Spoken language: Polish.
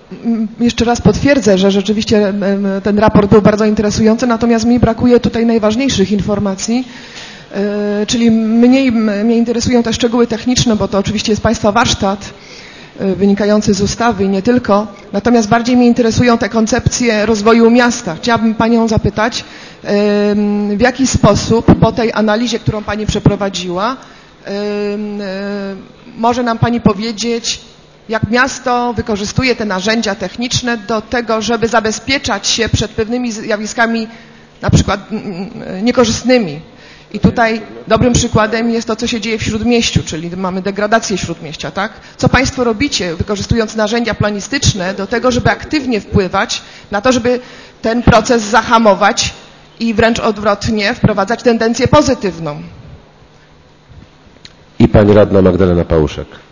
Jeszcze raz potwierdzę, że rzeczywiście ten raport był bardzo interesujący, natomiast mi brakuje tutaj najważniejszych informacji, czyli mnie interesują te szczegóły techniczne, bo to oczywiście jest Państwa warsztat wynikający z ustawy i nie tylko, natomiast bardziej mnie interesują te koncepcje rozwoju miasta. Chciałabym Panią zapytać, w jaki sposób po tej analizie, którą Pani przeprowadziła, może nam Pani powiedzieć, jak miasto wykorzystuje te narzędzia techniczne do tego, żeby zabezpieczać się przed pewnymi zjawiskami na przykład niekorzystnymi. I tutaj dobrym przykładem jest to, co się dzieje w Śródmieściu, czyli mamy degradację Śródmieścia, tak? Co Państwo robicie, wykorzystując narzędzia planistyczne do tego, żeby aktywnie wpływać na to, żeby ten proces zahamować i wręcz odwrotnie wprowadzać tendencję pozytywną? I Pani Radna Magdalena Pałuszek.